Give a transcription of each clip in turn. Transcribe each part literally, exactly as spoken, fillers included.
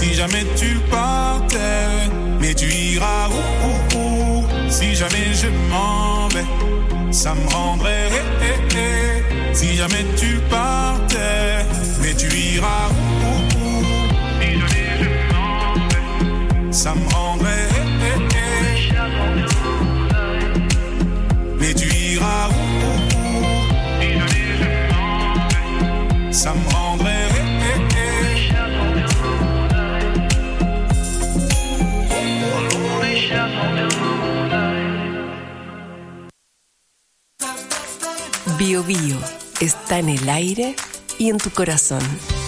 Si jamais tu partais, mais tu iras où, où, où. Si jamais je m'en vais, ça me rendrait eh, eh, eh. Si jamais tu partais, mais tu iras où, où, où. Si jamais je m'en vais, ça me rendrait eh, eh, eh. Mais tu iras où, où, où. Si jamais je m'en vais, ça me rendrait eh, eh, eh. Bio Bio está en el aire y en tu corazón.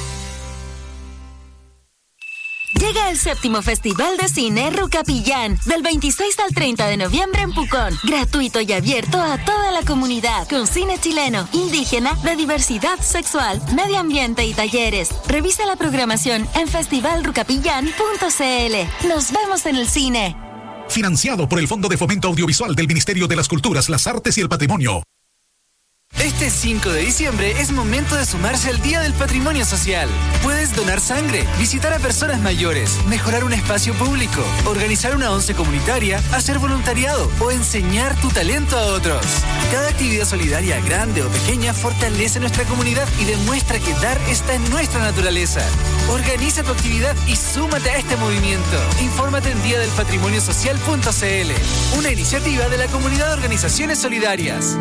Llega el séptimo Festival de Cine Rucapillán, del veintiséis al treinta de noviembre en Pucón. Gratuito y abierto a toda la comunidad, con cine chileno, indígena, de diversidad sexual, medio ambiente y talleres. Revisa la programación en festival rucapillán punto c l. Nos vemos en el cine. Financiado por el Fondo de Fomento Audiovisual del Ministerio de las Culturas, las Artes y el Patrimonio. Este cinco de diciembre es momento de sumarse al Día del Patrimonio Social. Puedes donar sangre, visitar a personas mayores, mejorar un espacio público, organizar una once comunitaria, hacer voluntariado o enseñar tu talento a otros. Cada actividad solidaria, grande o pequeña, fortalece nuestra comunidad y demuestra que dar está en nuestra naturaleza. Organiza tu actividad y súmate a este movimiento. Infórmate en día del patrimonio social punto c l, una iniciativa de la Comunidad de Organizaciones Solidarias.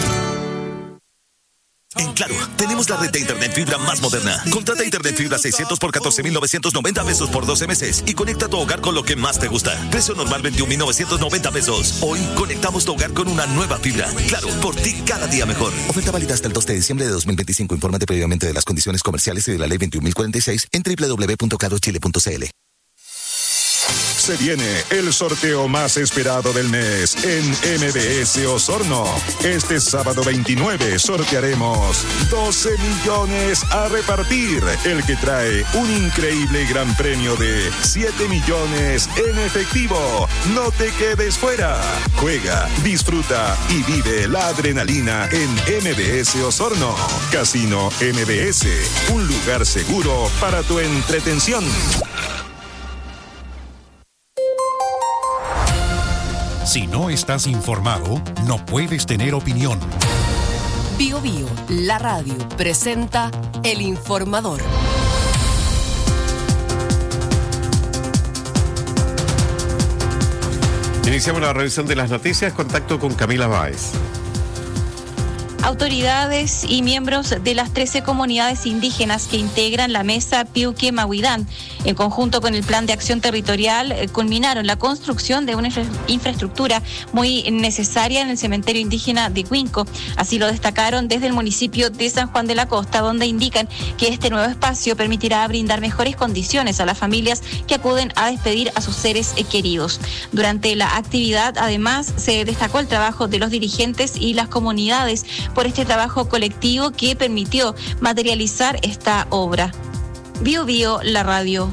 En Claro, tenemos la red de internet fibra más moderna. Contrata internet fibra seiscientos por catorce mil novecientos noventa pesos por doce meses y conecta tu hogar con lo que más te gusta. Precio normal veintiún mil novecientos noventa pesos. Hoy conectamos tu hogar con una nueva fibra. Claro, por ti cada día mejor. Oferta válida hasta el dos de diciembre de dos mil veinticinco. Infórmate previamente de las condiciones comerciales y de la ley veintiún mil cuarenta y seis en doble u doble u doble u punto claro chile punto c l. Se viene el sorteo más esperado del mes en M B S Osorno. Este sábado veintinueve sortearemos doce millones a repartir, el que trae un increíble gran premio de siete millones en efectivo. No te quedes fuera. Juega, disfruta y vive la adrenalina en M B S Osorno. Casino M B S, un lugar seguro para tu entretención. Si no estás informado, no puedes tener opinión. Bio Bio, la radio, presenta El Informador. Iniciamos la revisión de las noticias. Contacto con Camila Báez. Autoridades y miembros de las trece comunidades indígenas que integran la mesa Piuque Mahuidán, en conjunto con el Plan de Acción Territorial, eh, culminaron la construcción de una infra- infraestructura muy necesaria en el cementerio indígena de Cuinco. Así lo destacaron desde el municipio de San Juan de la Costa, donde indican que este nuevo espacio permitirá brindar mejores condiciones a las familias que acuden a despedir a sus seres eh, queridos. Durante la actividad, además, se destacó el trabajo de los dirigentes y las comunidades por este trabajo colectivo que permitió materializar esta obra. Bio Bio, la radio.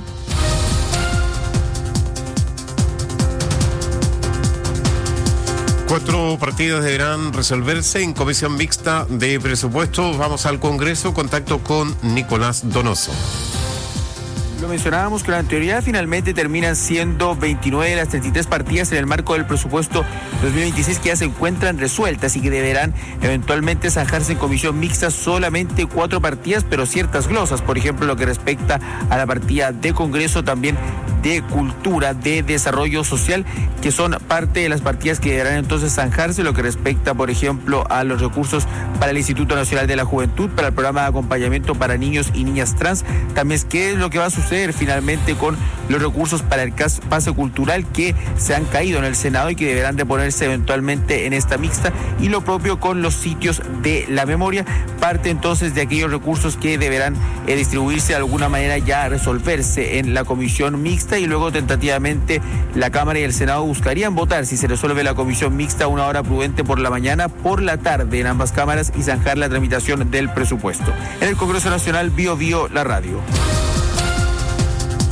Cuatro partidas deberán resolverse en comisión mixta de presupuesto. Vamos al Congreso. Contacto con Nicolás Donoso. Lo mencionábamos que la anterioridad finalmente terminan siendo veintinueve de las treinta y tres partidas en el marco del presupuesto dos mil veintiséis que ya se encuentran resueltas y que deberán eventualmente zanjarse en comisión mixta solamente cuatro partidas, pero ciertas glosas, por ejemplo, lo que respecta a la partida de Congreso, también de Cultura, de Desarrollo Social, que son parte de las partidas que deberán entonces zanjarse, lo que respecta, por ejemplo, a los recursos para el Instituto Nacional de la Juventud, para el programa de acompañamiento para niños y niñas trans, también qué es lo que va a suceder finalmente con los recursos para el pase cultural que se han caído en el Senado y que deberán de ponerse eventualmente en esta mixta, y lo propio con los sitios de la memoria, parte entonces de aquellos recursos que deberán eh, distribuirse de alguna manera, ya resolverse en la comisión mixta, y luego tentativamente la Cámara y el Senado buscarían votar, si se resuelve la comisión mixta, una hora prudente por la mañana, por la tarde en ambas cámaras, y zanjar la tramitación del presupuesto. En el Congreso Nacional, Bio Bio, la radio.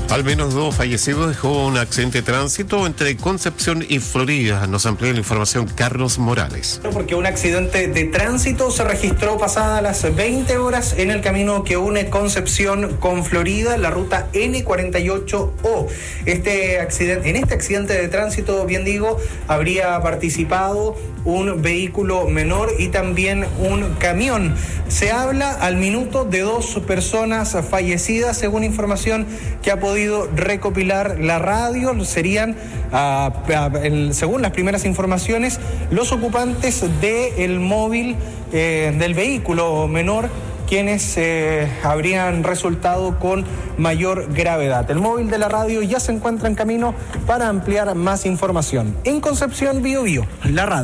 Al menos dos fallecidos dejó un accidente de tránsito entre Concepción y Florida. Nos amplía la información Carlos Morales. Porque un accidente de tránsito se registró pasadas las veinte horas en el camino que une Concepción con Florida, la ruta ene cuarenta y ocho o. Este accidente, en este accidente de tránsito, bien digo, habría participado un vehículo menor y también un camión. Se habla al minuto de dos personas fallecidas, según información que ha podido recopilar la radio. Serían, uh, el, según las primeras informaciones, los ocupantes del móvil eh, del vehículo menor, quienes eh, habrían resultado con mayor gravedad. El móvil de la radio ya se encuentra en camino para ampliar más información. En Concepción, Bío Bío, la radio.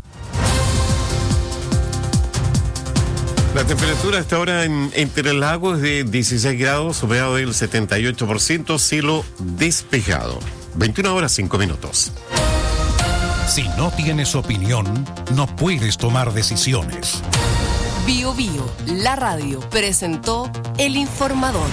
La temperatura hasta ahora en Interlagos es de dieciséis grados, soleado del setenta y ocho por ciento, cielo despejado. veintiuna horas cinco minutos. Si no tienes opinión, no puedes tomar decisiones. Bío Bío, la radio, presentó El Informador.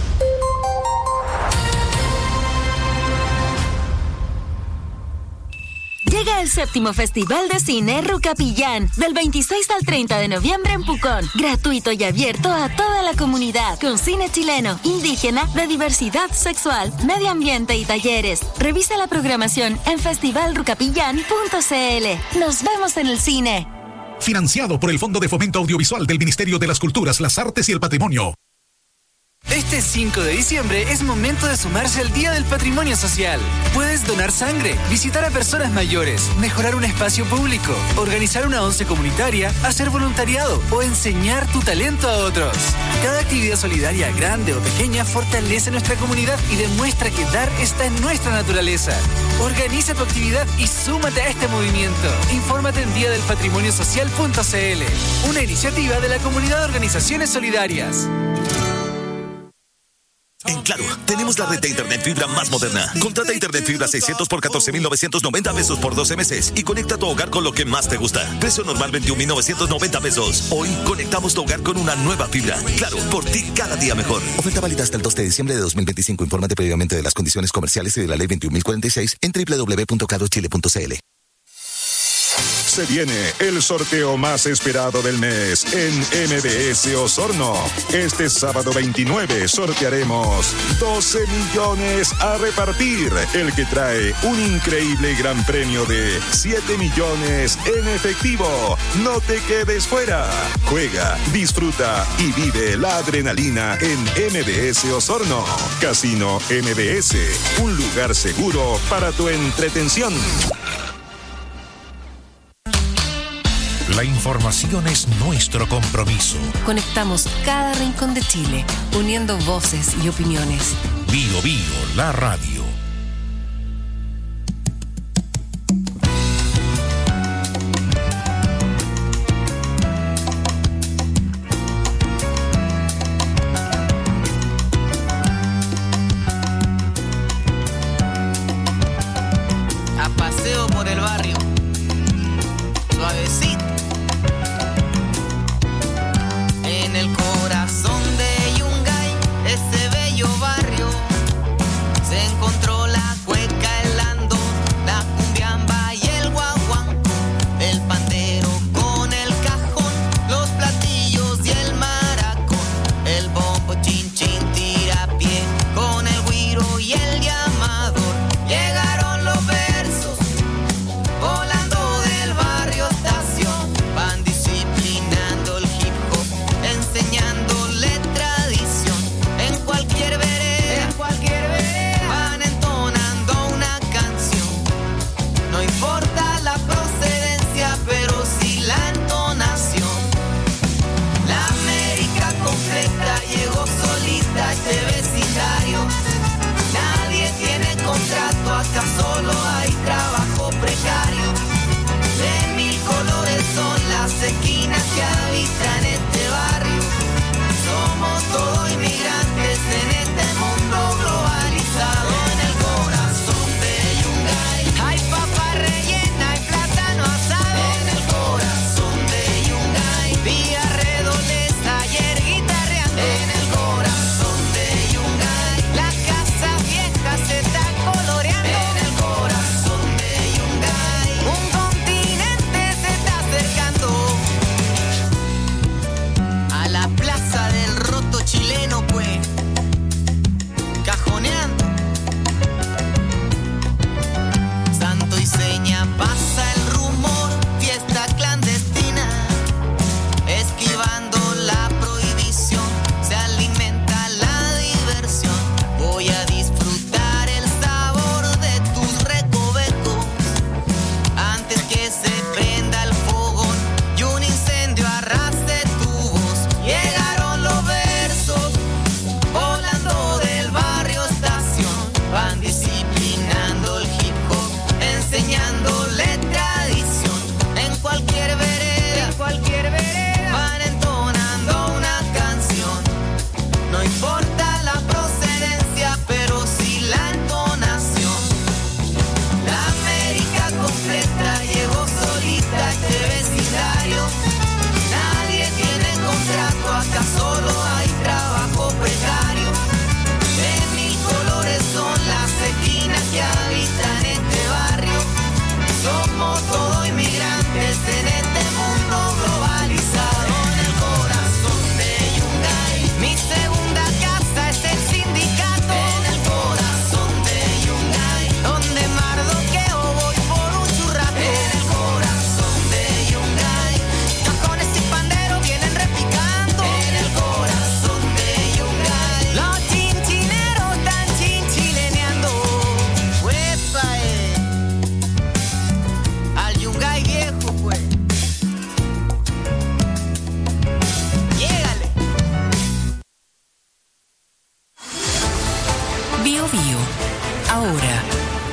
Llega el séptimo Festival de Cine Rucapillán, del veintiséis al treinta de noviembre en Pucón. Gratuito y abierto a toda la comunidad, con cine chileno, indígena, de diversidad sexual, medio ambiente y talleres. Revisa la programación en festival rucapillán punto c l. Nos vemos en el cine. Financiado por el Fondo de Fomento Audiovisual del Ministerio de las Culturas, las Artes y el Patrimonio. Este cinco de diciembre es momento de sumarse al Día del Patrimonio Social. Puedes donar sangre, visitar a personas mayores, mejorar un espacio público, organizar una once comunitaria, hacer voluntariado o enseñar tu talento a otros. Cada actividad solidaria, grande o pequeña, fortalece nuestra comunidad y demuestra que dar está en nuestra naturaleza. Organiza tu actividad y súmate a este movimiento. Infórmate en día del patrimonio social punto c l, una iniciativa de la Comunidad de Organizaciones Solidarias. En Claro, tenemos la red de internet fibra más moderna. Contrata internet fibra seiscientos por catorce mil novecientos noventa pesos por doce meses y conecta tu hogar con lo que más te gusta. Precio normal veintiún mil novecientos noventa pesos. Hoy conectamos tu hogar con una nueva fibra. Claro, por ti cada día mejor. Oferta válida hasta el dos de diciembre de dos mil veinticinco. Infórmate previamente de las condiciones comerciales y de la ley veintiún mil cuarenta y seis en doble u doble u doble u punto claro chile punto c l. Se viene el sorteo más esperado del mes en M B S Osorno. Este sábado veintinueve sortearemos doce millones a repartir, el que trae un increíble gran premio de siete millones en efectivo. No te quedes fuera. Juega, disfruta y vive la adrenalina en M B S Osorno. Casino M B S, un lugar seguro para tu entretención. La información es nuestro compromiso. Conectamos cada rincón de Chile, uniendo voces y opiniones. Bío Bío, la radio. A paseo por el barrio, suavecito. En el corazón de Yungay, ese bello barrio, se encontró la cueca, el ando, la cumbiamba y el guaguanco, el pandero con el cajón, los platillos y el maracón, el bombo chin chin tirapié, con el güiro y el llamador. Llegaron los versos, volando del barrio estación. Bio Bio, ahora.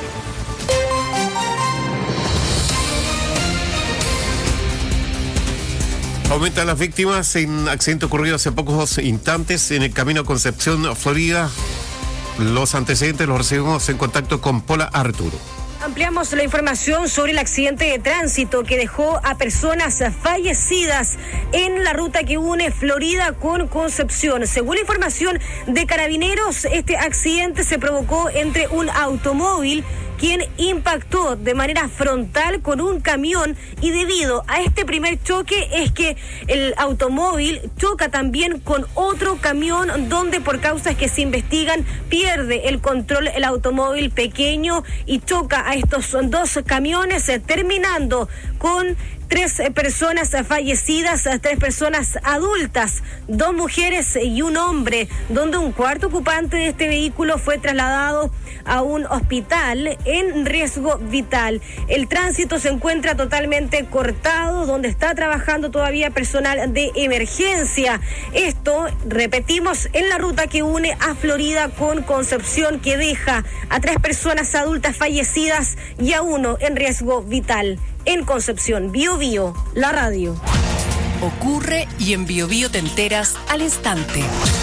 Aumentan las víctimas en accidente ocurrido hace pocos instantes en el camino Concepción, Florida. Los antecedentes los recibimos en contacto con Paula Arturo. Ampliamos la información sobre el accidente de tránsito que dejó a personas fallecidas en la ruta que une Florida con Concepción. Según la información de Carabineros, este accidente se provocó entre un automóvil quien impactó de manera frontal con un camión, y debido a este primer choque es que el automóvil choca también con otro camión, donde por causas que se investigan pierde el control el automóvil pequeño y choca a estos dos camiones, eh, terminando con tres personas fallecidas, tres personas adultas, dos mujeres y un hombre, donde un cuarto ocupante de este vehículo fue trasladado a un hospital en riesgo vital. El tránsito se encuentra totalmente cortado, donde está trabajando todavía personal de emergencia. Esto, repetimos, en la ruta que une a Florida con Concepción, que deja a tres personas adultas fallecidas y a uno en riesgo vital. En Concepción, Bio Bio, la radio. Ocurre y en Bio Bio te enteras al instante.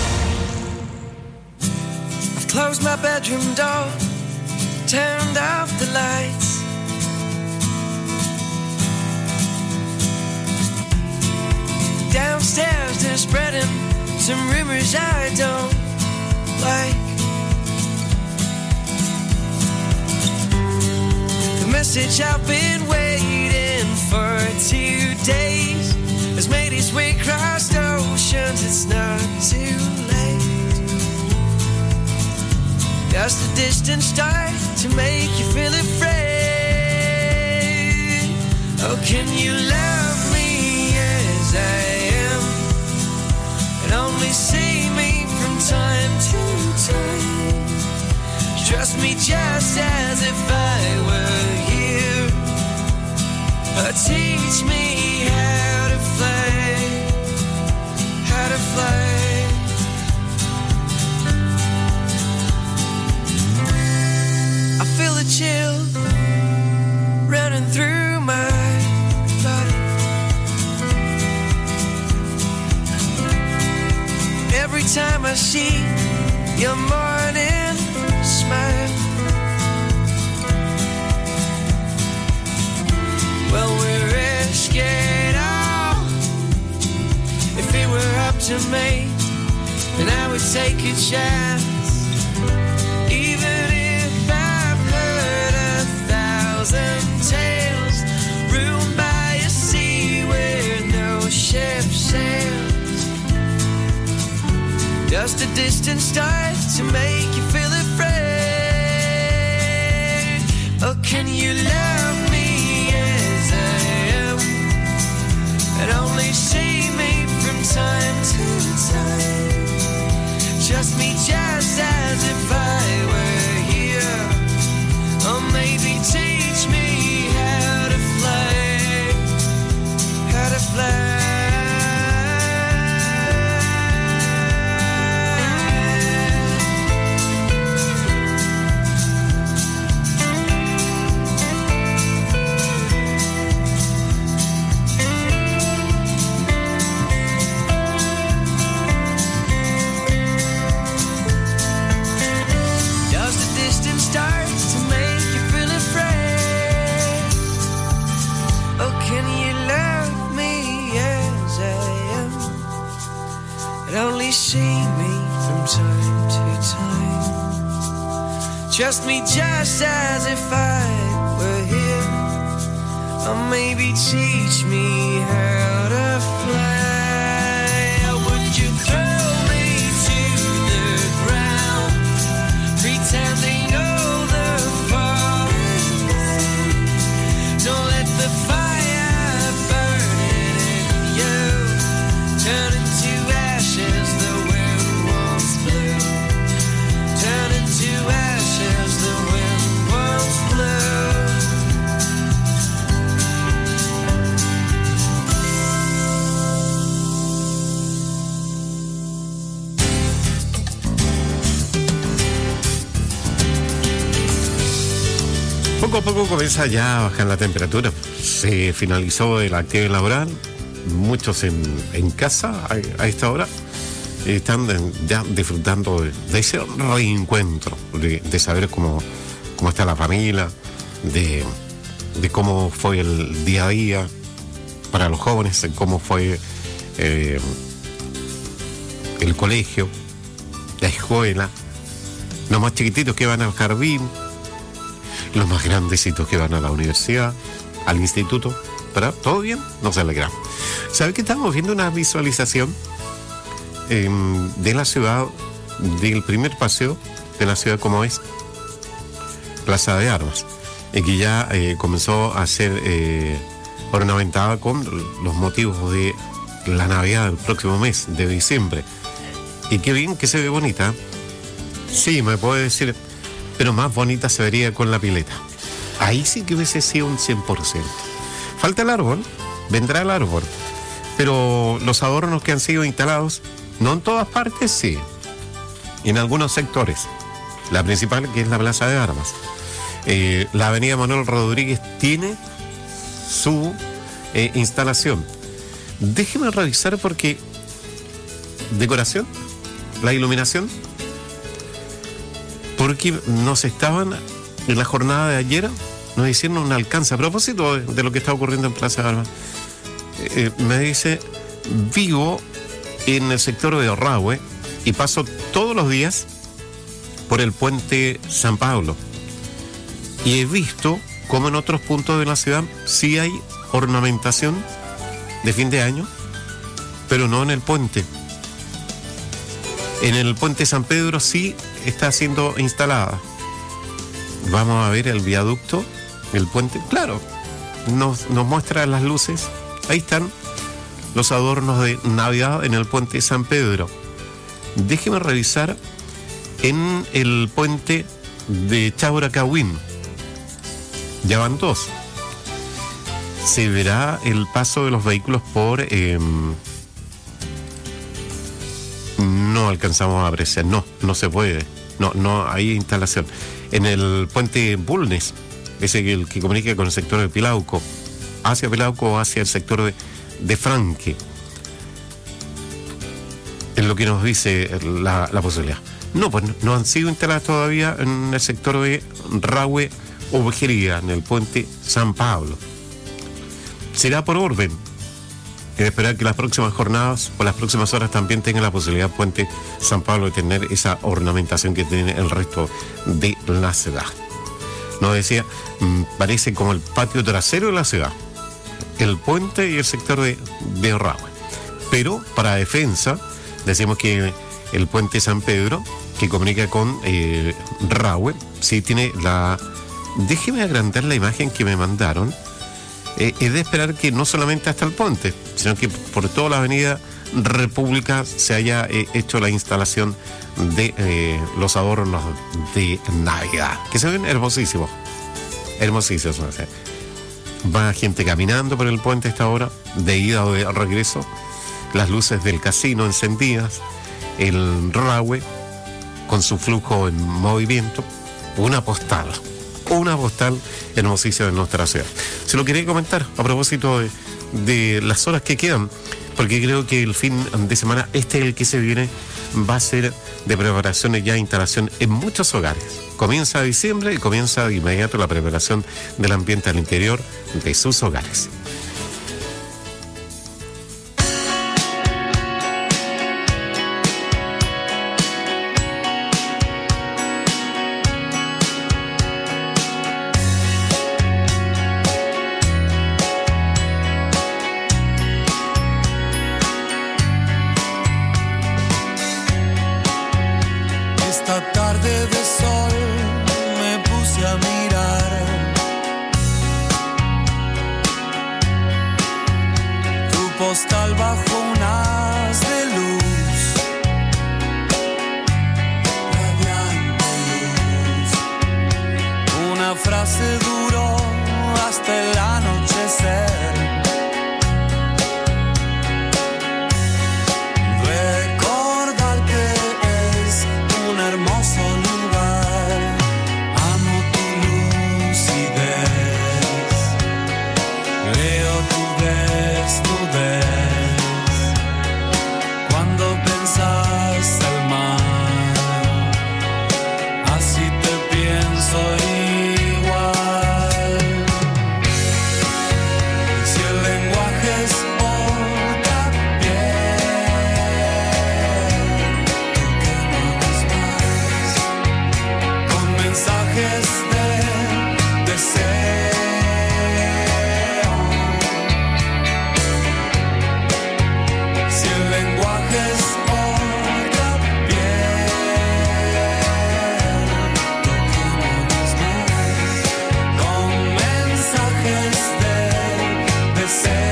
I've closed my bedroom door, turned off the lights. Downstairs they're spreading some rumors I don't like. The message I've been waiting for two days has made its way across oceans. It's not too late. Just a distant star to make you feel afraid. Oh, can you love me as I am and only see me from time to time? Trust me just as if I were here. Or teach me how to fly, how to fly. I feel a chill running through my body. Every time I see your morning smile. Well, we're risking it all. If it were up to me, then I would take a chance. Even if I've heard a thousand tales, ruined by a sea where no ship sails. Just a distant star to make you feel afraid. Oh, can you love me as I am and only see me from time to time? Trust me just as if I were here. Or maybe teach me how to fly, how to fly. Only see me from time to time. Trust me just as if I were here. Or maybe teach me how to fly. Or would you throw me to the ground, pretending all the falling? Don't let the fire burn in you. Turn into ashes, the wind once blew. Turn into ashes, the wind once blew. Poco a poco comienza ya a bajar la temperatura. Se finalizó la actividad laboral, muchos en, en casa a, a esta hora están ya disfrutando de, de ese reencuentro, de, de saber cómo, cómo está la familia, de, de cómo fue el día a día para los jóvenes, de cómo fue eh, el colegio, la escuela, los más chiquititos que van al jardín, los más grandecitos que van a la universidad, al instituto, ¿verdad? ¿Todo bien? Nos alegramos. ¿Sabe que estamos viendo una visualización eh, de la ciudad, del primer paseo de la ciudad como es Plaza de Armas, y que ya eh, comenzó a ser eh, ornamentada con los motivos de la Navidad del próximo mes, de diciembre? Y qué bien que se ve bonita. Sí, me puede decir, pero más bonita se vería con la pileta. Ahí sí que hubiese sido un cien por ciento. Falta el árbol, vendrá el árbol, pero los adornos que han sido instalados, no en todas partes, sí, en algunos sectores. La principal, que es la Plaza de Armas. Eh, la avenida Manuel Rodríguez tiene su eh, instalación. Déjeme revisar porque decoración, la iluminación, porque nos estaban en la jornada de ayer, nos hicieron un alcance a propósito de, de lo que está ocurriendo en Plaza de Armas. Eh, me dice, vivo en el sector de Orrahue y paso todos los días por el puente San Pablo y he visto como en otros puntos de la ciudad sí hay ornamentación de fin de año, pero no en el puente. En el puente San Pedro sí está siendo instalada. Vamos a ver el viaducto, el puente, claro, nos, nos muestra las luces. Ahí están los adornos de Navidad en el puente San Pedro. Déjeme revisar en el puente de Chauracahuín. Ya van dos. Se verá el paso de los vehículos por... Eh, no alcanzamos a apreciar, no, no se puede, no, no hay instalación. En el puente Bulnes, ese que, el que comunica con el sector de Pilauco, hacia Pilauco o hacia el sector de, de Franque, es lo que nos dice la, la posibilidad. No, pues no han sido instaladas todavía en el sector de Rahue o Vejería, en el puente San Pablo. Será por orden. Hay que esperar que las próximas jornadas o las próximas horas también tengan la posibilidad Puente San Pablo de tener esa ornamentación que tiene el resto de la ciudad. Nos decía, mmm, parece como el patio trasero de la ciudad, el puente y el sector de, de Orrahue. Pero para defensa, decimos que el puente San Pedro, que comunica con eh, Rahue, sí tiene la... Déjeme agrandar la imagen que me mandaron. Eh, es de esperar que no solamente hasta el puente, sino que por toda la avenida República se haya eh, hecho la instalación de eh, los adornos de Navidad, que se ven hermosísimos, hermosísimos. O sea, va gente caminando por el puente a esta hora, de ida o de regreso, las luces del casino encendidas, el Rahue con su flujo en movimiento, una postal. Una postal hermosísima de nuestra ciudad. Se lo quería comentar a propósito de, de las horas que quedan, porque creo que el fin de semana, este el que se viene, va a ser de preparación y ya instalación en muchos hogares. Comienza diciembre y comienza de inmediato la preparación del ambiente al interior de sus hogares. Hermoso lugar, amo tu luz y de lenguajes de deseo. Si el lenguaje es otra piel, toquémonos más con mensajes de deseo.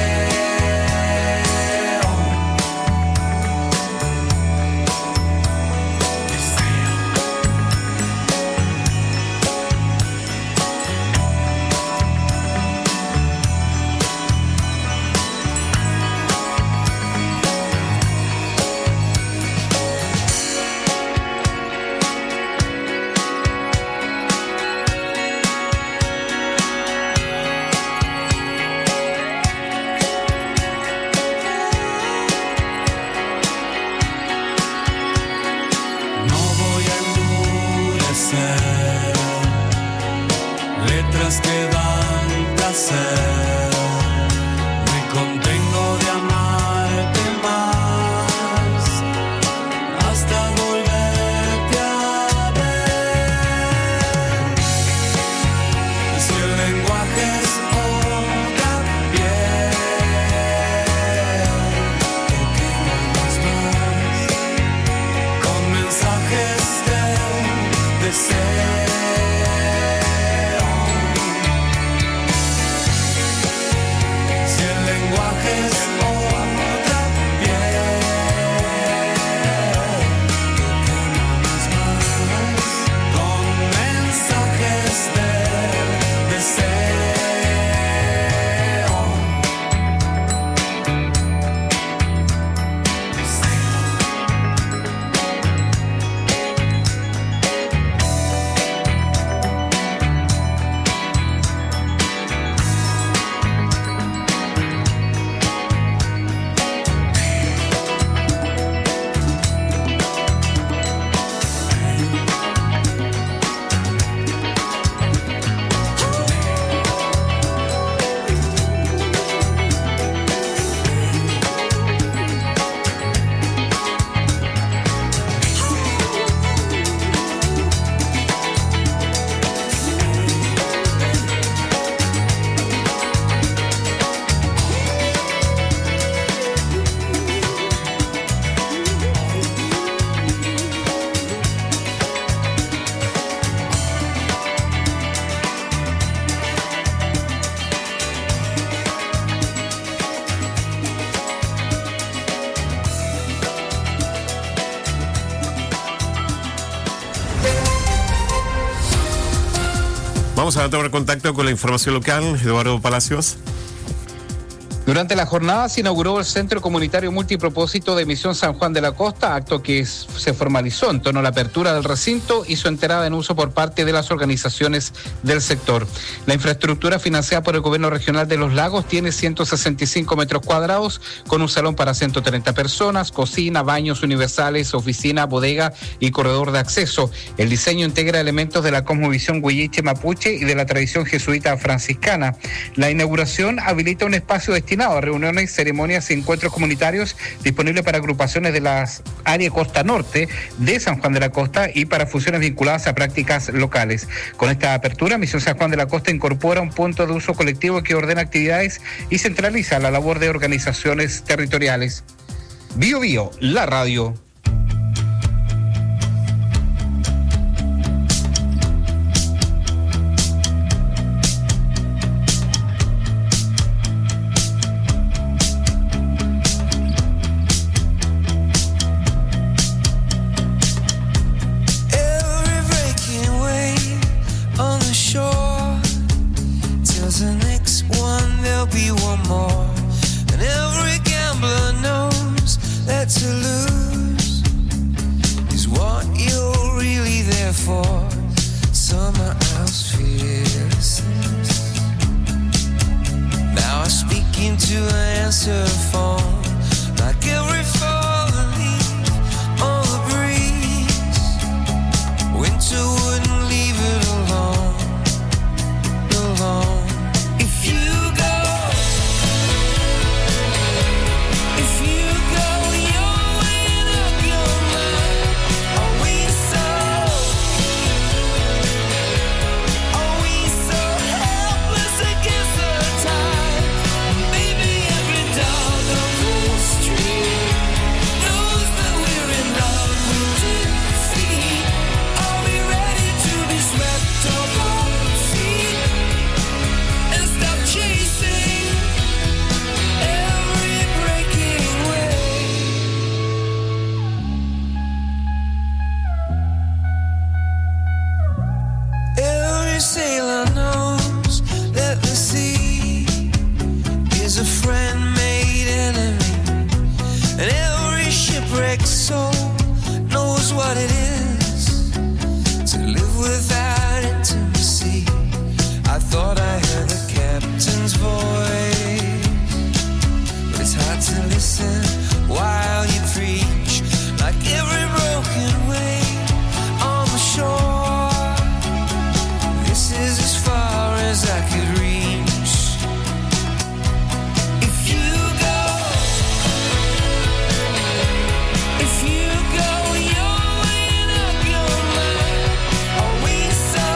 Letras que dan placer, me contengo de amarte más hasta volverte a ver. Si el lenguaje es otra piel, toquémonos más con mensajes de deseo. Vamos a tomar contacto con la información local. Eduardo Palacios. Durante la jornada se inauguró el Centro Comunitario Multipropósito de Misión San Juan de la Costa, acto que es, se formalizó en torno a la apertura del recinto y su entrada en uso por parte de las organizaciones del sector. La infraestructura financiada por el Gobierno Regional de Los Lagos tiene ciento sesenta y cinco metros cuadrados, con un salón para ciento treinta personas, cocina, baños universales, oficina, bodega y corredor de acceso. El diseño integra elementos de la cosmovisión huilliche mapuche y de la tradición jesuita franciscana. La inauguración habilita un espacio destinado a reuniones, ceremonias y encuentros comunitarios disponibles para agrupaciones de las áreas Costa Norte de San Juan de la Costa y para funciones vinculadas a prácticas locales. Con esta apertura, Misión San Juan de la Costa incorpora un punto de uso colectivo que ordena actividades y centraliza la labor de organizaciones territoriales. Bio Bio, la radio. Be one more, and every gambler knows that to lose every sailor knows that the sea is a friend made enemy, and every shipwrecked soul knows what it is to live without intimacy. I thought I heard the captain's voice, but it's hard to listen while you preach, like every broken wave on the shore. This is as far as I could reach. If you go, if you go your way and up your mind, are we so,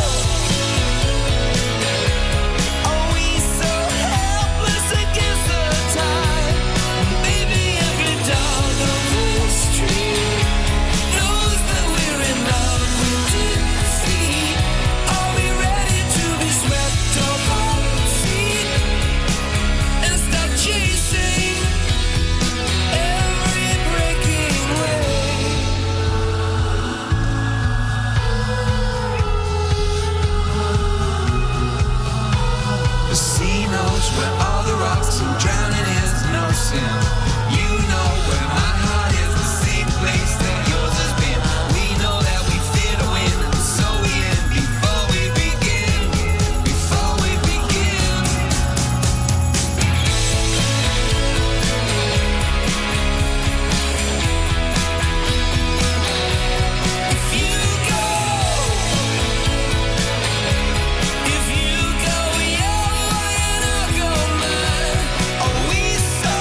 are we so helpless against the tide? Maybe every dog on the street knows that we're in love with defeat. Are we ready to be swept off our feet and stop chasing every breaking wave? The sea knows where all the rocks and drowning is no sin. You know where my heart is, the same place that yours has been. We know that we fear to win, and so we end before we begin. Before we begin. If you go, if you go your way and I'll go mine, are we so,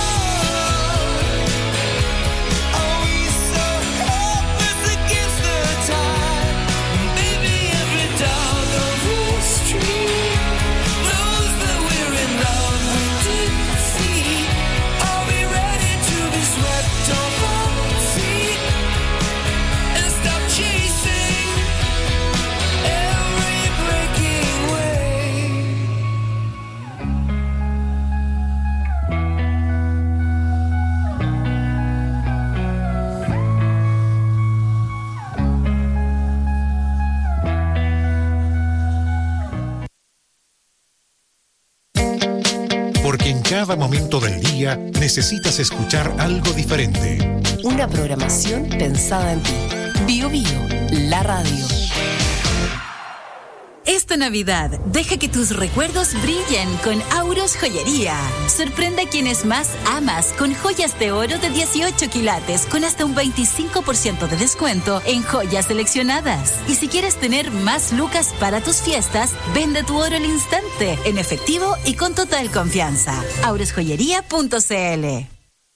are we so helpless against the tide? Maybe every dog on the street knows that we're in love with defeat. Are we ready to be swept off our feet and stop chasing every breaking wave? Porque en cada momento del día necesitas escuchar algo diferente. Una programación pensada en ti. Bio Bio, la radio. Esta Navidad, deja que tus recuerdos brillen con Auros Joyería. Sorprende a quienes más amas con joyas de oro de dieciocho quilates con hasta un veinticinco por ciento de descuento en joyas seleccionadas. Y si quieres tener más lucas para tus fiestas, vende tu oro al instante, en efectivo y con total confianza. auros joyería punto c l.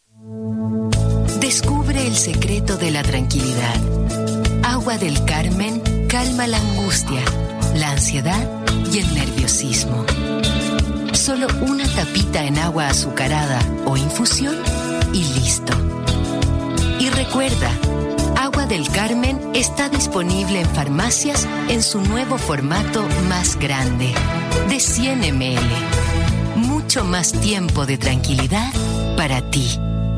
Descubre el secreto de la tranquilidad. Agua del Carmen calma la angustia, la ansiedad y el nerviosismo. Solo una tapita en agua azucarada o infusión y listo. Y recuerda, Agua del Carmen está disponible en farmacias en su nuevo formato más grande, de cien mililitros. Mucho más tiempo de tranquilidad para ti.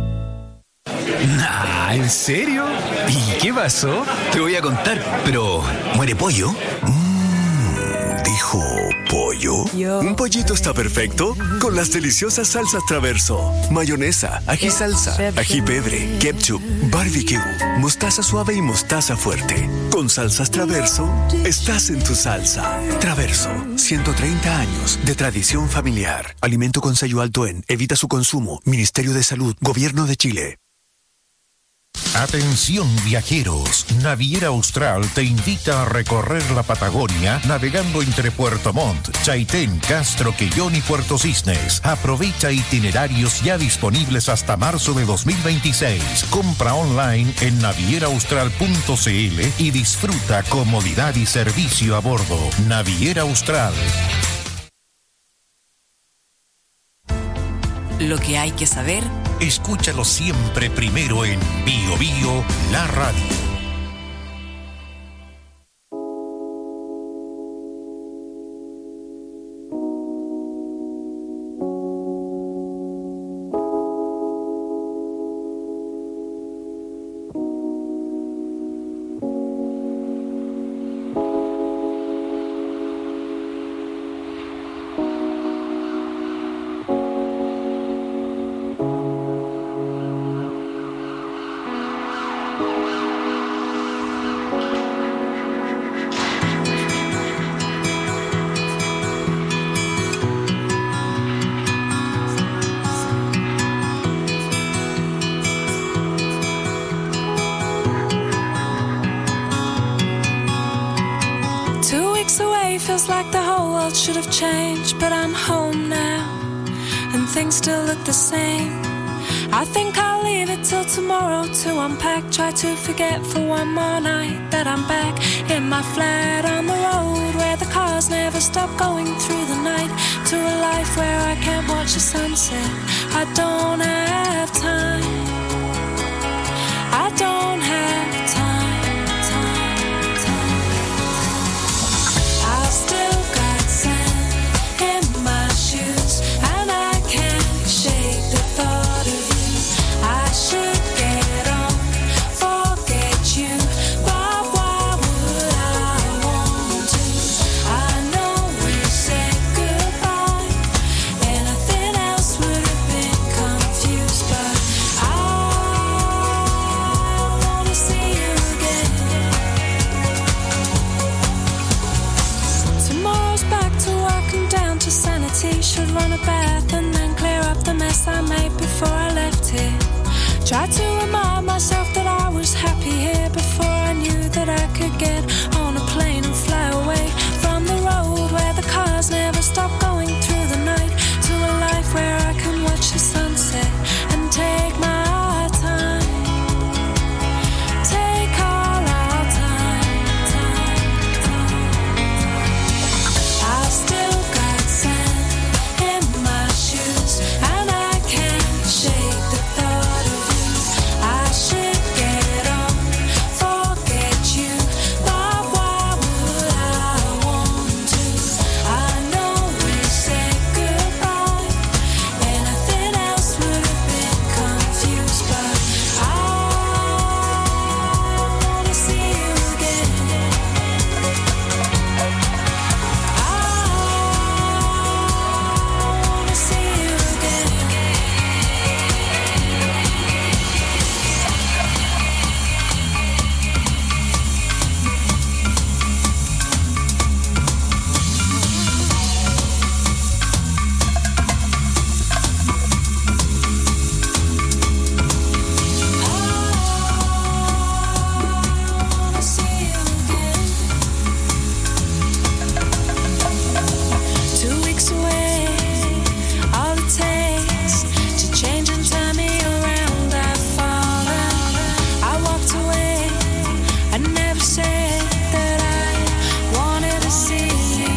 Nah, ¿en serio? ¿Y qué pasó? Te voy a contar, pero ¿muere pollo? Mmm, dijo pollo. Yo. Un pollito está perfecto con las deliciosas salsas Traverso. Mayonesa, ají salsa, ají pebre, ketchup, barbecue, mostaza suave y mostaza fuerte. Con salsas Traverso, estás en tu salsa. Traverso, ciento treinta años de tradición familiar. Alimento con sello alto en. Evita su consumo. Ministerio de Salud, Gobierno de Chile. Atención viajeros, Naviera Austral te invita a recorrer la Patagonia navegando entre Puerto Montt, Chaitén, Castro, Quellón y Puerto Cisnes. Aprovecha itinerarios ya disponibles hasta marzo de dos mil veintiséis. Compra online en naviera austral punto c l y disfruta comodidad y servicio a bordo. Naviera Austral. Lo que hay que saber. Escúchalo siempre primero en Bio Bio, la radio. Two weeks away feels like the whole world should have changed, but I'm home now and things still look the same. I think I'll leave it till tomorrow to unpack. Try to forget for one more night that I'm back in my flat on the road where the cars never stop going through the night. To a life where I can't watch the sunset. I don't have time. I don't have time, time, time. I've still got sand in my shoes, and I can't shake the thought of you. I should get on, forget you, but why would I want to? I know we said goodbye, anything else would have been confused, but I wanna see you again. Tomorrow's back to work and down to sanity. Should run a bath and then clear up the mess I made before I left here. Try to remind myself that I was happy here before I knew that I could get on a plane and fly away from the road where the cars never stop going through the night. To a life where I can watch the sunset and take my time. Take all our time, time, time. I've still got sand in my shoes, and I can't shake the thought of you. I should get on, forget you, but why would I want to? I know we said goodbye, anything else would have been confused, but I wanna see you again. I wanna see you again. Two weeks away, all it takes to change and turn me around. I've fallen, I walked away. I never said that I wanted to see you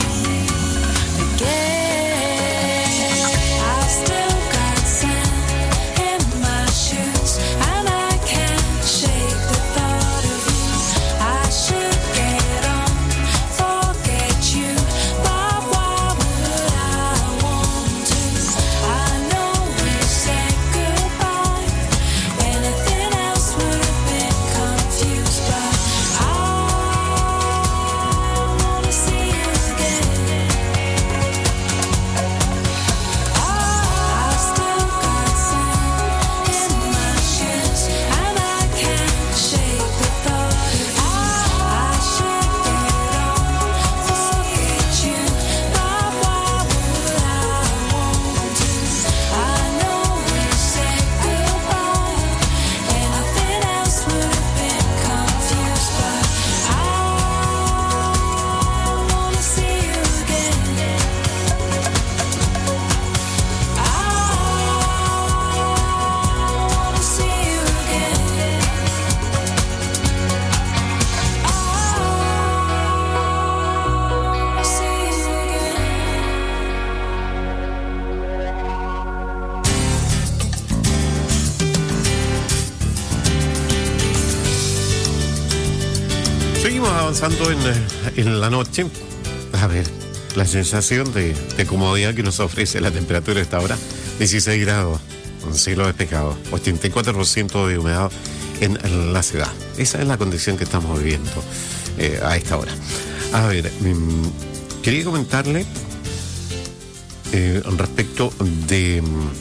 again. I've still got sand in my shoes, and I can't shake the thought of you. I should get on, forget you, but why would I want to? I know we said goodbye, anything else would have been confused, but I wanna see you again. I've still got sand in my shoes, and I can't shake the thought of you. I should get on, forget you, but why would I want to? I know we said goodbye, anything else would have been confused, but I wanna see you again. I wanna see you again. I wanna see you Seguimos avanzando en, eh, en la noche. A ver, la sensación de, de comodidad que nos ofrece la temperatura a esta hora, dieciséis grados, un cielo despejado, ochenta y cuatro por ciento de humedad en, en la ciudad. Esa es la condición que estamos viviendo eh, a esta hora. A ver, mm, quería comentarle eh, respecto de,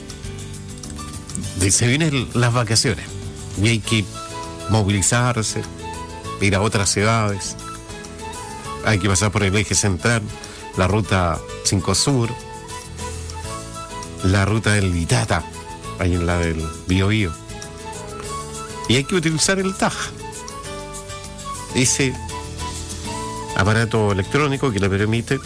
de se vienen las vacaciones y hay que movilizarse, ir a otras ciudades, hay que pasar por el eje central, la ruta cinco Sur, la ruta del Itata, ahí en la del Biobío, y hay que utilizar el Taja. Ese aparato electrónico que le permite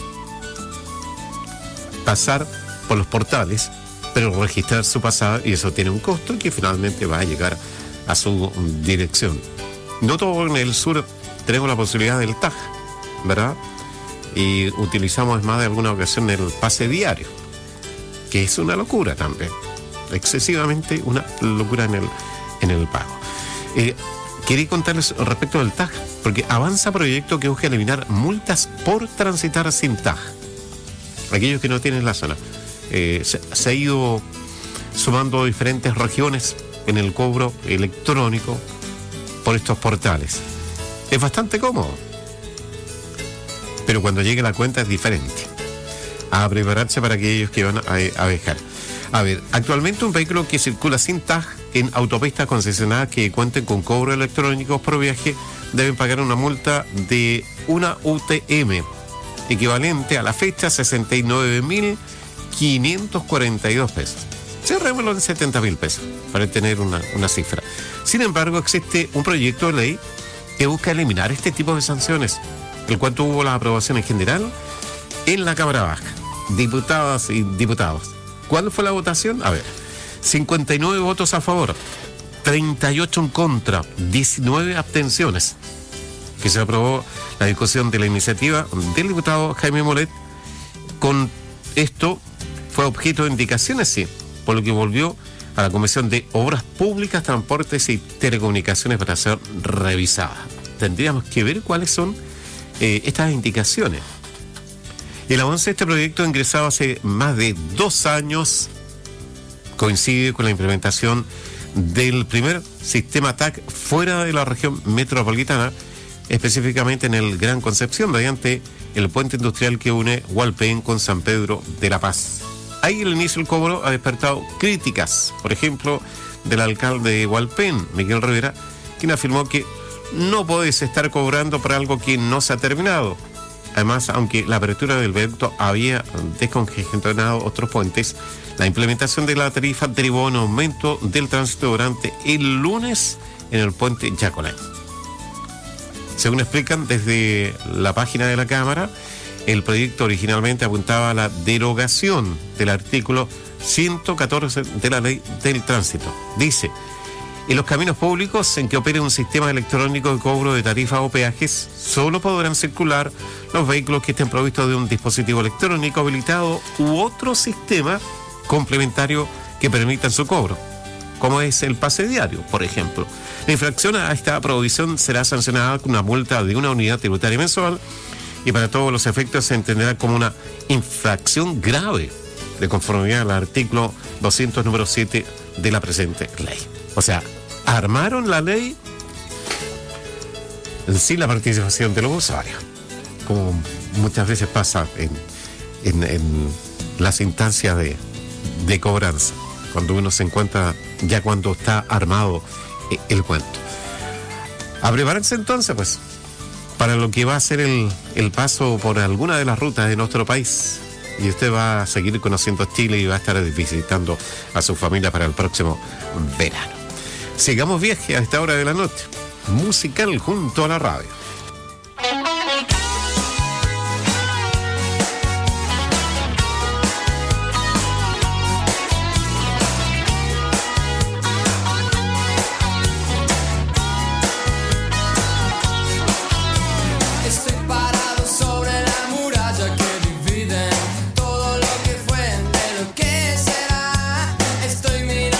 pasar por los portales, pero registrar su pasada, y eso tiene un costo que finalmente va a llegar a su dirección. No todo en el sur tenemos la posibilidad del T A G, ¿verdad? Y utilizamos más de alguna ocasión el pase diario, que es una locura también, excesivamente una locura en el, en el pago. Eh, quería contarles respecto del T A G, porque avanza proyecto que busca eliminar multas por transitar sin T A G. Aquellos que no tienen la zona. Eh, se, se ha ido sumando diferentes regiones en el cobro electrónico por estos portales. Es bastante cómodo, pero cuando llegue la cuenta es diferente. A prepararse para aquellos que van a, a viajar. A ver, actualmente un vehículo que circula sin T A G en autopistas concesionadas que cuenten con cobro electrónico por viaje deben pagar una multa de una U T M, equivalente a la fecha sesenta y nueve mil quinientos cuarenta y dos pesos. Cerrémoslo en setenta mil pesos para tener una, una cifra. Sin embargo, existe un proyecto de ley que busca eliminar este tipo de sanciones, el cual tuvo la aprobación en general en la Cámara Baja. Diputadas y diputados. ¿Cuál fue la votación? A ver, cincuenta y nueve votos a favor, treinta y ocho en contra, diecinueve abstenciones. Que se aprobó la discusión de la iniciativa del diputado Jaime Molet. Con esto fue objeto de indicaciones, sí, por lo que volvió a la Comisión de Obras Públicas, Transportes y Telecomunicaciones para ser revisada. Tendríamos que ver cuáles son eh, estas indicaciones. El avance de este proyecto, ingresado hace más de dos años, coincide con la implementación del primer sistema T A C fuera de la región metropolitana, específicamente en el Gran Concepción, mediante el puente industrial que une Hualpén con San Pedro de la Paz. Ahí el inicio del cobro ha despertado críticas, por ejemplo, del alcalde de Hualpén, Miguel Rivera, quien afirmó que no podés estar cobrando por algo que no se ha terminado. Además, aunque la apertura del viaducto había descongestionado otros puentes, la implementación de la tarifa derivó en aumento del tránsito durante el lunes en el puente Yacolay. Según explican desde la página de la Cámara, el proyecto originalmente apuntaba a la derogación del artículo ciento catorce de la Ley del Tránsito. Dice: en los caminos públicos en que opere un sistema electrónico de cobro de tarifas o peajes, solo podrán circular los vehículos que estén provistos de un dispositivo electrónico habilitado u otro sistema complementario que permitan su cobro, como es el pase diario, por ejemplo. La infracción a esta prohibición será sancionada con una multa de una unidad tributaria mensual y para todos los efectos se entenderá como una infracción grave de conformidad al artículo doscientos número siete de la presente ley. O sea, armaron la ley sin la participación de los usuarios, como muchas veces pasa en, en, en las instancias de, de cobranza, cuando uno se encuentra ya cuando está armado el cuento. A prepararse entonces, pues, para lo que va a ser el, el paso por alguna de las rutas de nuestro país. Y usted va a seguir conociendo Chile y va a estar visitando a su familia para el próximo verano. Sigamos viaje a esta hora de la noche. Musical junto a la radio.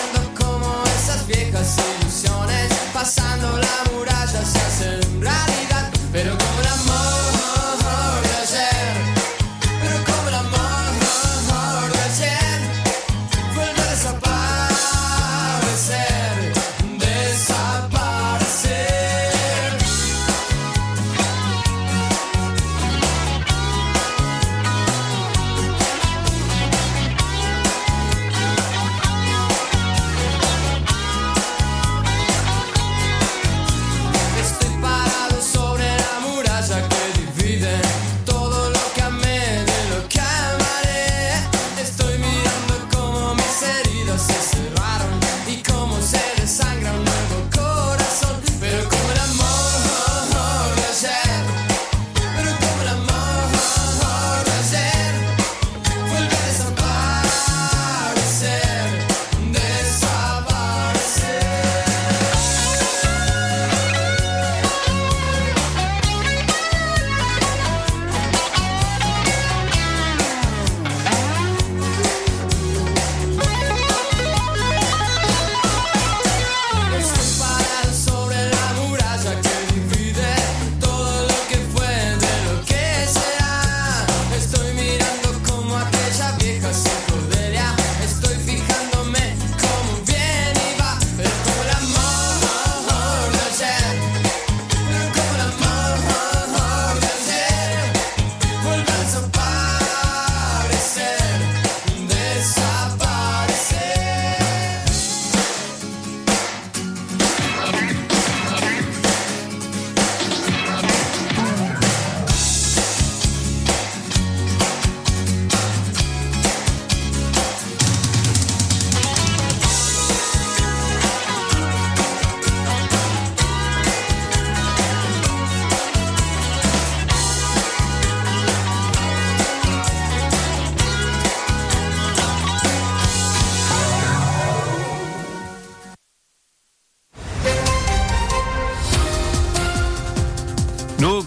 Pasando la muralla se hacen realidad.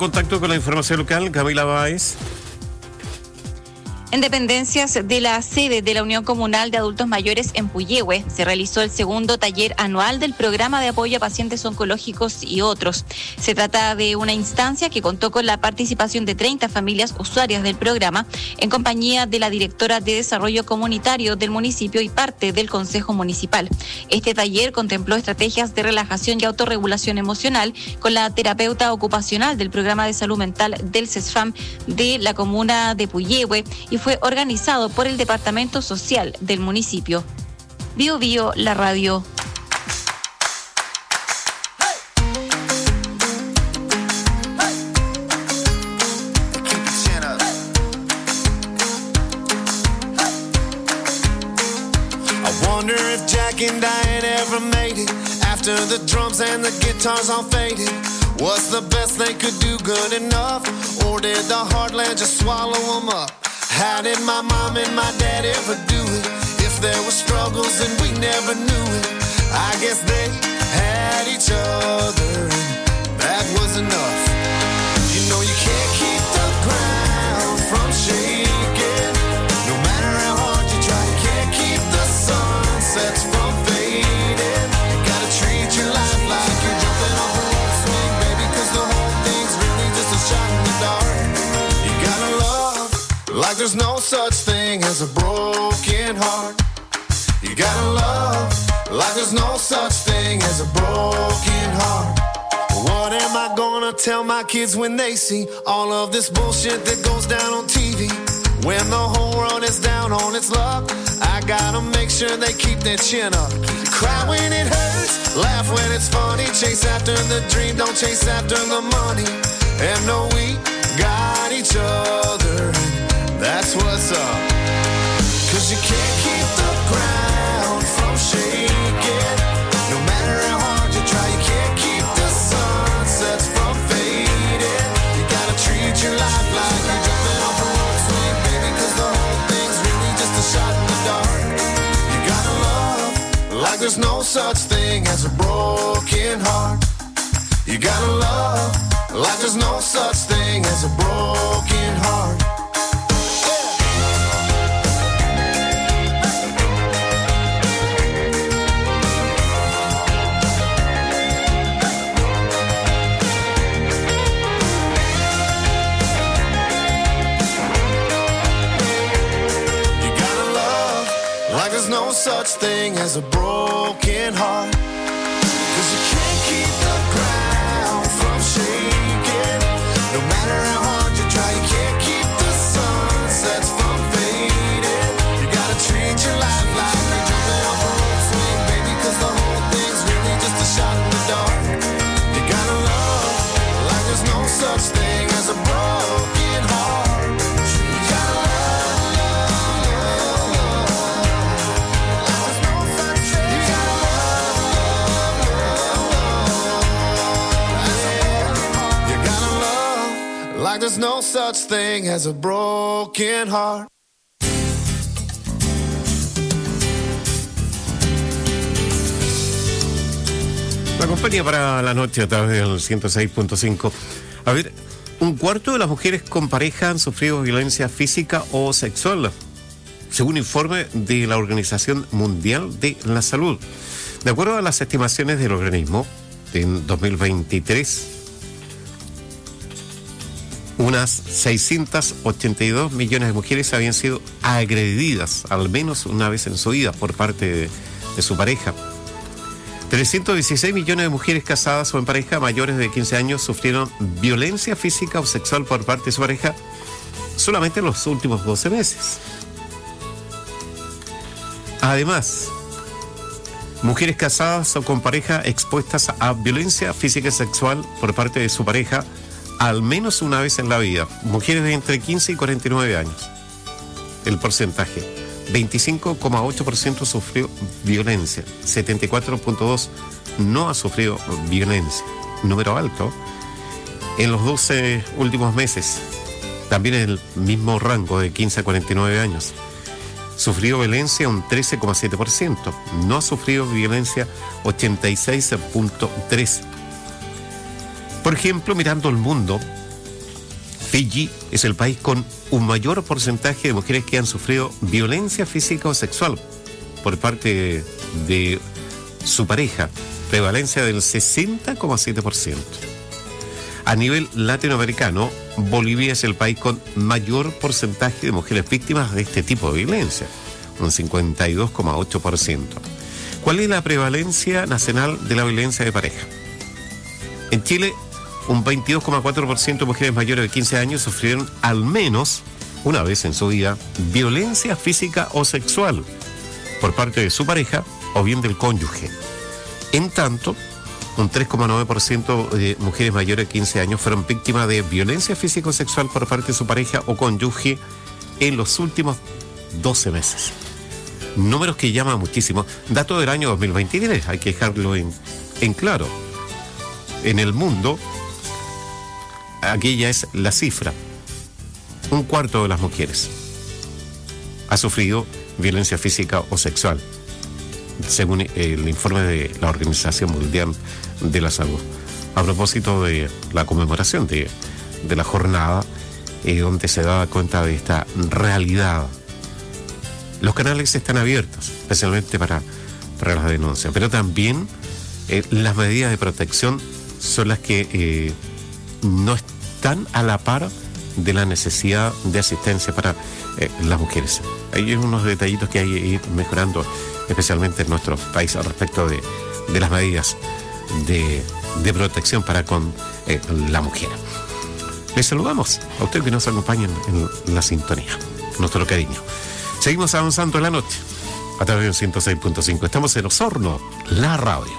contacto con la información local, Camila Báez. En dependencias de la sede de la Unión Comunal de Adultos Mayores en Puyehue, se realizó el segundo taller anual del programa de apoyo a pacientes oncológicos y otros. Se trata de una instancia que contó con la participación de treinta familias usuarias del programa, en compañía de la directora de Desarrollo Comunitario del municipio y parte del Consejo Municipal. Este taller contempló estrategias de relajación y autorregulación emocional con la terapeuta ocupacional del programa de salud mental del CESFAM de la comuna de Puyehue y fue organizado por el Departamento Social del municipio. Bio Bio, la radio. I wonder if Jack and Diane ever made it after the drums and the guitars all faded. Was the best they could do good enough, or did the heartland just swallow them up? How did my mom and my dad ever do it? If there were struggles and we never knew it, I guess they had each other and that was enough. You know you can't keep the ground from shaking. No matter how hard you try, you can't keep the sunsets from fading. You gotta treat your life like you're jumping off a rope swing, baby, cause the whole thing's really just a shot in the dark. You gotta love like there's no such thing as a broken heart. You gotta love like there's no such thing as a broken heart. What am I gonna tell my kids when they see all of this bullshit that goes down on T V? When the whole world is down on its luck, I gotta make sure they keep their chin up. Cry when it hurts, laugh when it's funny. Chase after the dream, don't chase after the money. And no, we got each other, that's what's up. Cause you can't keep the ground from shaking. No matter how hard you try, you can't keep the sunsets from fading. You gotta treat your life like you're jumping off a rope swing, baby, cause the whole thing's really just a shot in the dark. You gotta love like there's no such thing as a broken heart. You gotta love like there's no such thing as a broken heart. There's no such thing as a broken heart. Cause you can't keep the ground from shaking. No matter how hard you try, you can't keep the sunsets from fading. You gotta treat your life like you're jumping off a rope swing, baby, cause the whole thing's really just a shot in the dark. You gotta love like there's no such thing as a broken heart. You gotta love. Like there's no such thing as a broken heart. La compañía para la noche a través del ciento seis punto cinco. A ver, un cuarto de las mujeres con pareja han sufrido violencia física o sexual, según informe de la Organización Mundial de la Salud. De acuerdo a las estimaciones del organismo, en dos mil veintitrés, unas seiscientos ochenta y dos millones de mujeres habían sido agredidas al menos una vez en su vida por parte de, de su pareja. trescientos dieciséis millones de mujeres casadas o en pareja mayores de quince años sufrieron violencia física o sexual por parte de su pareja solamente en los últimos doce meses. Además, mujeres casadas o con pareja expuestas a violencia física y sexual por parte de su pareja al menos una vez en la vida. Mujeres de entre quince y cuarenta y nueve años. El porcentaje: veinticinco coma ocho por ciento sufrió violencia, setenta y cuatro punto dos por ciento no ha sufrido violencia. Número alto. En los doce últimos meses, también en el mismo rango de quince a cuarenta y nueve años, sufrió violencia un trece coma siete por ciento. No ha sufrido violencia ochenta y seis punto tres por ciento. Por ejemplo, mirando el mundo, Fiji es el país con un mayor porcentaje de mujeres que han sufrido violencia física o sexual por parte de su pareja, prevalencia del sesenta coma siete por ciento. A nivel latinoamericano, Bolivia es el país con mayor porcentaje de mujeres víctimas de este tipo de violencia, un cincuenta y dos coma ocho por ciento. ¿Cuál es la prevalencia nacional de la violencia de pareja? En Chile, un veintidós coma cuatro por ciento de mujeres mayores de quince años sufrieron al menos una vez en su vida violencia física o sexual por parte de su pareja o bien del cónyuge. En tanto, un tres coma nueve por ciento de mujeres mayores de quince años fueron víctimas de violencia física o sexual por parte de su pareja o cónyuge en los últimos doce meses. Números que llaman muchísimo. Dato del año dos mil veintitrés, hay que dejarlo en, en claro. En el mundo, aquella es la cifra. Un cuarto de las mujeres ha sufrido violencia física o sexual, según el informe de la Organización Mundial de la Salud. A propósito de la conmemoración de, de la jornada, eh, donde se da cuenta de esta realidad. Los canales están abiertos, especialmente para, para las denuncias, pero también eh, las medidas de protección son las que eh, no están a la par de la necesidad de asistencia para eh, las mujeres. Hay unos detallitos que hay que ir mejorando, especialmente en nuestro país, al respecto de, de las medidas de, de protección para con eh, la mujer. Les saludamos a ustedes que nos acompañan en la sintonía. Nuestro cariño. Seguimos avanzando en la noche a través del ciento seis punto cinco. Estamos en Osorno, la radio.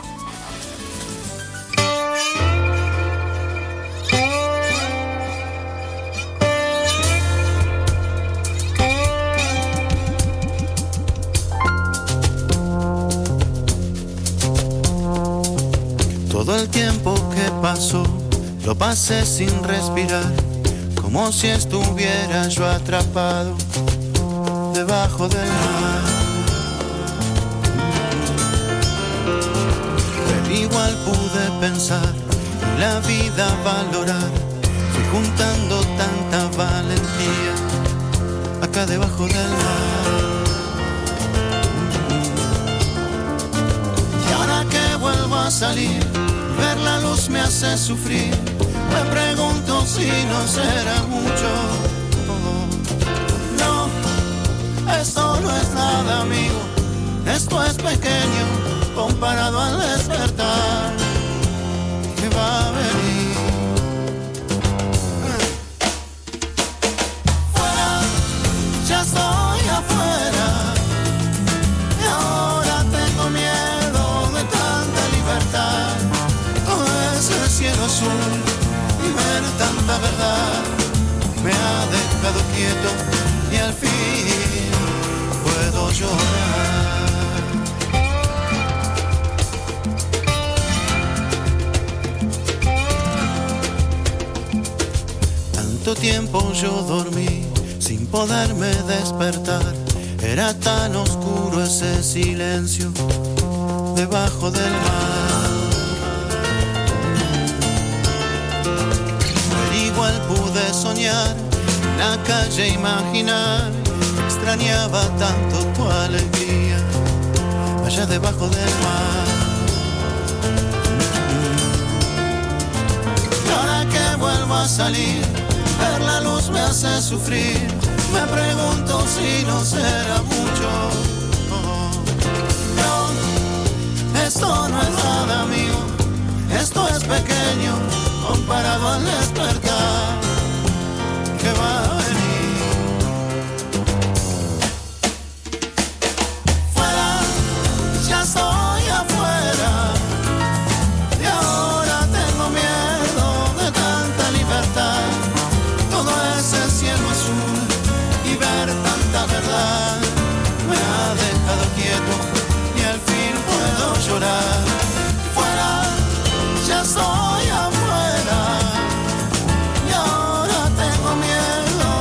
Todo el tiempo que pasó lo pasé sin respirar, como si estuviera yo atrapado debajo del mar. Pero igual pude pensar y la vida valorar. Fui juntando tanta valentía acá debajo del mar. Y ahora que vuelvo a salir, ver la luz me hace sufrir. Me pregunto si no será mucho. No, esto no es nada, amigo. Esto es pequeño comparado al despertar que va a venir. Fuera, ya estoy afuera. Y ahora tengo miedo de tanta libertad. Todo ese cielo azul y ver tanta verdad me ha dejado quieto y al fin puedo llorar. Tanto tiempo yo dormí sin poderme despertar. Era tan oscuro ese silencio debajo del mar. Igual pude soñar, en la calle imaginar, extrañaba tanto tu alegría, allá debajo del mar. Y ahora que vuelvo a salir, ver la luz me hace sufrir, me pregunto si no será mucho. No, esto no es nada, amigo, esto es pequeño comparado al despertar que va a venir. Fuera, ya estoy afuera y ahora tengo miedo de tanta libertad. Todo ese cielo azul y ver tanta verdad me ha dejado quieto y al fin puedo llorar. Fuera, ya estoy afuera. Y ahora tengo miedo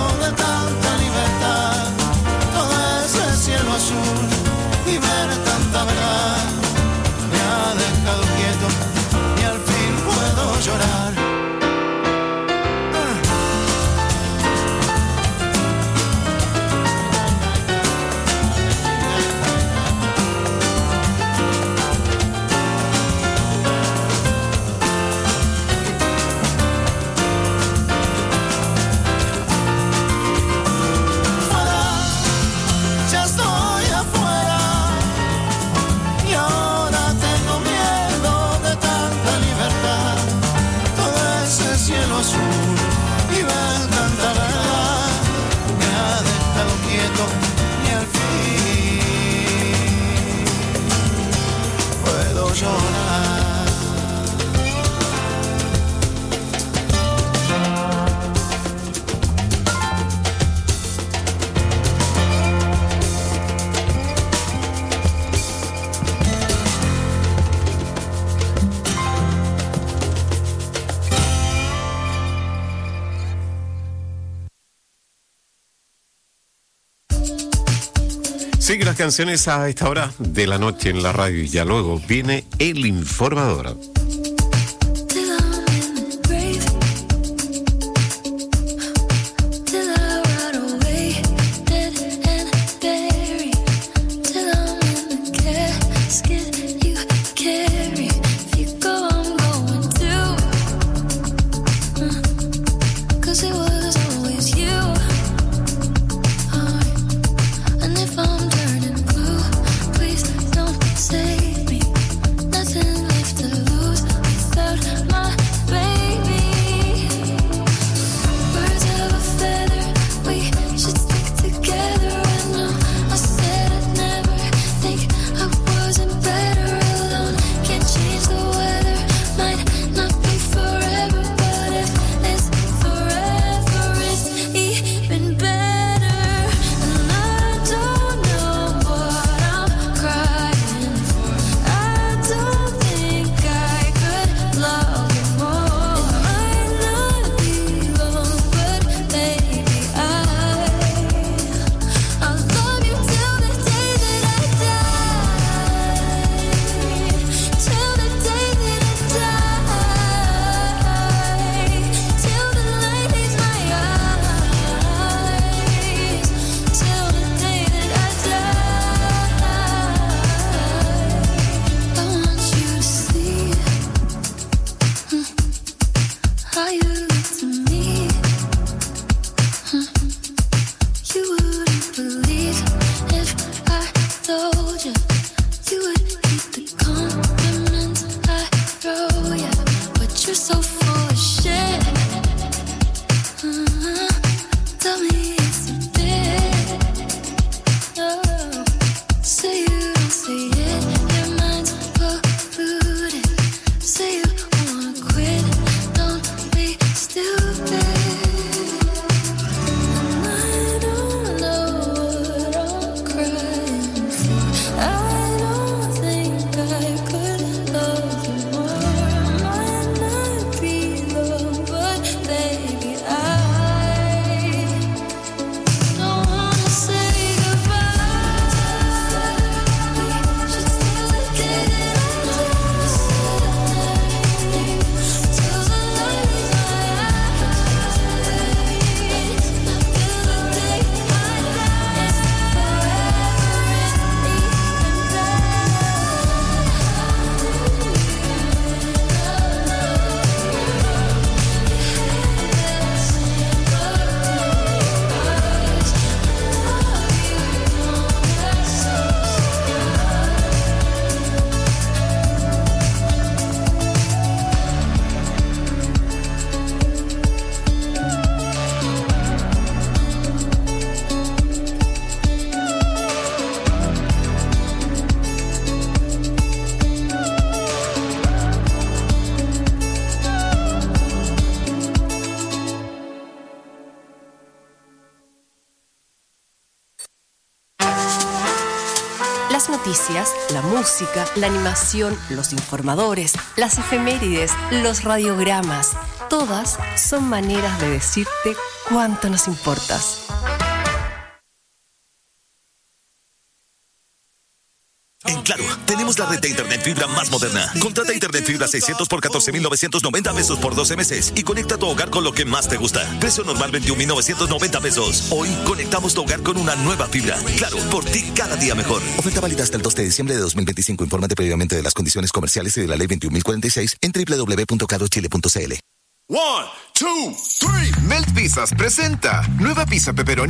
Sigue las canciones a esta hora de la noche en la radio y ya luego viene El Informador. Las noticias, la música, la animación, los informadores, las efemérides, los radiogramas, todas son maneras de decirte cuánto nos importas. En Claro, tenemos la red de internet fibra más moderna. Contrata internet fibra seiscientos por catorce mil novecientos noventa pesos por doce meses y conecta tu hogar con lo que más te gusta. Precio normal veintiún mil novecientos noventa pesos. Hoy conectamos tu hogar con una nueva fibra. Claro, por ti cada día mejor. Oferta válida hasta el dos de diciembre de dos mil veinticinco. Infórmate previamente de las condiciones comerciales y de la ley veintiún mil cuarenta y seis en doble u doble u doble u punto claro chile punto c l. One, two, three. Melt Pizzas presenta nueva pizza pepperoni